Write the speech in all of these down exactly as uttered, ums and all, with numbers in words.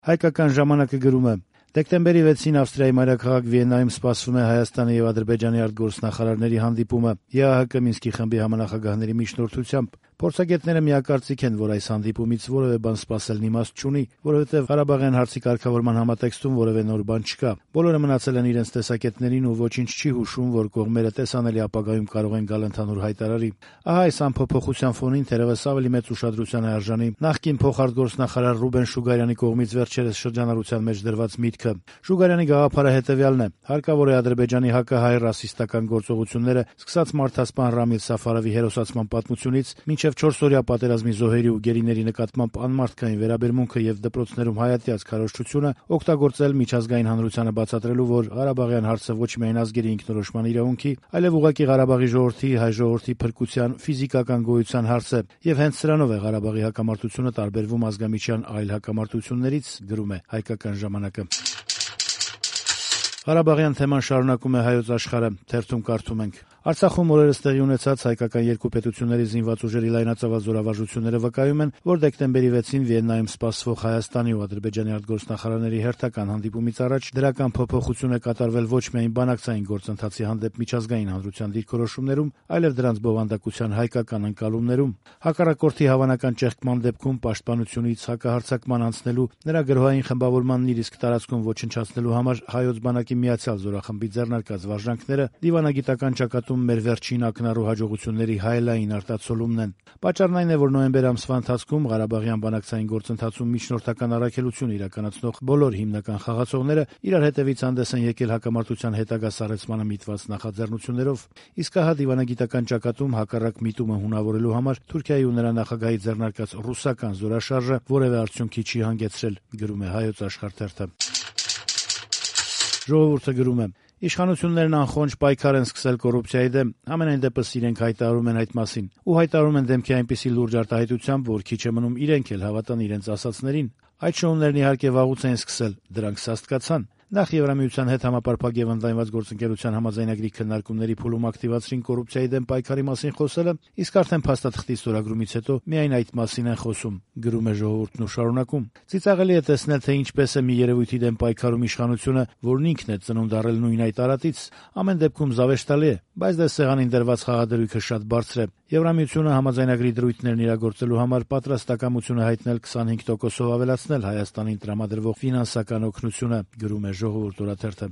Հայկական ժամանակը գրում է. Դեկտեմբերի վեցին Ավստրիայի մայրաքաղաք Վիեննայում սպասվում է Հայաստանի եւ Ադրբեջանի արտգործնախարարների հանդիպումը ԵԱՀԿ Մինսկի խմբի համանախագահների միջնորդությամբ։ Փորձագետները միակարծիք են, որ այս հանդիպումից որևէ բան սպասելն իմաստ չունի, որովհետև Ղարաբաղյան հարցի կարգավորման համատեքստում որևէ նոր բան չկա։ Բոլորը մնացել են իրենց տեսակետներին ու ոչինչ չի հուշում, որ կողմերը տեսանելի ապագայում կարող են գալ ընդհանուր հայտարարի։ Ահա այս անփոփոխության ֆոնին թերևս ավելի մեծ ուշադրության է արժանի նախկին փոխարտգործնախարար Ռուբեն Շուգարյանի կողմից վերջերս շրջանառության մեջ դրված միտքը։ Շուգարյանի գաղափարը հետևյալն է. հարկավոր է Ադրբեջանի հակահայ ռասիստական գործողությունները, սկսած մարդասպան Ռամիլ Սաֆարովի հերոսացման պատմությունից մինչև չորսօրյա պատերազմի զոհերի ու գերիների նկատմամբ անմարդկային վերաբերմունքը եւ դպրոցներում հայատյաց քարոզչությունը օգտագործել միջազգային հանրությանը բացատրելու, որ Ղարաբաղյան հարցը ոչ միայն ազգերի ինքնորոշման իրավունքի, այլև ուղղակի Ղարաբաղի ժողովրդի, հայ ժողովրդի փրկության, ֆիզիկական գոյության հարց է, եւ հենց սրանով է Ղարաբաղի հակամարտությունը տարբերվում ազգամիջյան այլ հակամարտություններից, գրում է Հայկական ժամանակը։ Ղարաբաղյան թեման շարունակում է Հայոց աշխարհը, թերթում կարդում ենք. Արցախում օրերս տեղի ունեցած հայկական երկու պետությունների զինված ուժերի լայնածավալ զորավարժությունները վկայում են, որ դեկտեմբերի վեցին Վիեննայում սպասվող Հայաստանի ու Ադրբեջանի արտգործնախարարների հերթական հանդիպումից առաջ դրական փոփոխություն է կատարվել ոչ միայն բանակցային գործընթացի հանդեպ միջազգային հանրության դիրքորոշումներում, այլև դրանց բովանդակության հայկական ընկալումներում։ Հակառակորդի հավանական ճեղքման դեպքում պաշտպանությունից հակահարձակման անցնելու, նրա գրոհային խմբավորմանն իր իսկ տարածքում ոչնչացնելու համար հայոց բանակի միացյալ զորախմբի ձեռնարկած վարժանքները դիվանագիտական ճակատում մեր վերջին ակնառու հաջողությունների հայելային արտացոլումն են։ Պատճառն այն է, որ նոյեմբեր ամսվա ընթացքում Ղարաբաղյան բանակցային գործընթացում միջնորդական առաքելություն իրականացնող բոլոր հիմնական խաղացողները իրար հետևից հանդես են եկել հակամարտության հետագա սառեցմանը միտված նախաձեռնություններով, իսկ ահա դիվանագիտական ճակատում հակառակ միտումը հունավորելու համար Թուրքիայի ու նրա նախագահի ձեռնարկած ռուսական զորաշարժը որևէ արդյունքի չի հանգեցրել, գրում է Հայոց աշխարհ թերթը։ Ժողովուրդը գրում է. Իշխանություններն անխոնջ պայքար են սկսել կոռուպցիայի դեմ, ամենայն դեպս իրենք հայտարարում են այդ մասին, ու հայտարարում են դեմքի այնպիսի լուրջ արտահայտությամբ, որ քիչ է մնում իրենք էլ հավատան իրենց ասածներին։ Այդ շոուներն իհարկե վաղուց էին սկսել, դրանք սաստկացան։ Նախ Եվրամիության հետ համապարփակ եւ ընդլայնված գործընկերության համաձայնագրի քննարկումների փուլում ակտիվացրին կոռուպցիայի դեմ պայքարի մասին խոսելը, իսկ արդեն փաստաթղթի ստորագրումից հետո միայն այդ մասին են խոսում, գրում է Ժողովուրդն ու շարունակում. Ծիծաղելի է տեսնել, թե ինչպես է մի երևույթի դեմ պայքարում իշխանությունը, որն ինքն է ծնունդ առել նույն այդ արատից, ամեն դեպքում զավեշտալի է, բայց դե սեղանին դրված խաղադրույքը շատ բարձր է։ Եվրամիությունը համաձայնագրի դրույթներն իրագործելու համար պատրաստակամություն է հայտնել քսանհինգ տոկոսով ավելացնել Հայաստանին տրամադրվող ֆինանսական օգնությունը, գրում է Ժողովուրդ օրաթերթը։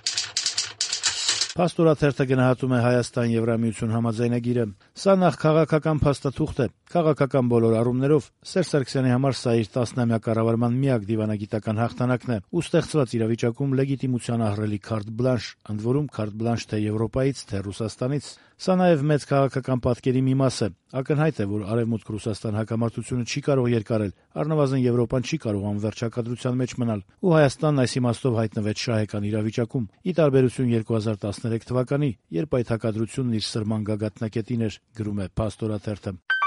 Փաստ օրաթերթը գնահատում է Հայաստան-Եվրամիություն համաձայնագիրը։ Սա նախ քաղաքական փաստաթուղթ է, քաղաքական բոլոր առումներով Սերժ Սարգսյանի համար սա իր տասնամյա կառավարման միակ դիվանագիտական հաղթանակն է ու ստեղծված իրավիճակում լեգիտիմության ահռելի քարտ բլանշ, ընդ որում քարտ բլանշ թե Եվրոպայից, թե Ռուսաստանից։ Սա նաև մեծ քաղաքական պատկերի մի մաս է։ Ակնհայտ է, որ Արևմուտք-Ռուսաստան հակամարտությունը չի կարող երկարել, առնվազն Եվրոպան չի կարող անվերջ հակադրության մեջ մնալ, ու Հայաստանն այս իմաստով հայտնվեց շահեկան իրավիճակում, ի տարբերություն երկու հազար տասներեք թվականի, երբ այդ հակադրությունն իր սրման գագաթնակետին էր, գրում է Փաստ օրաթերթը։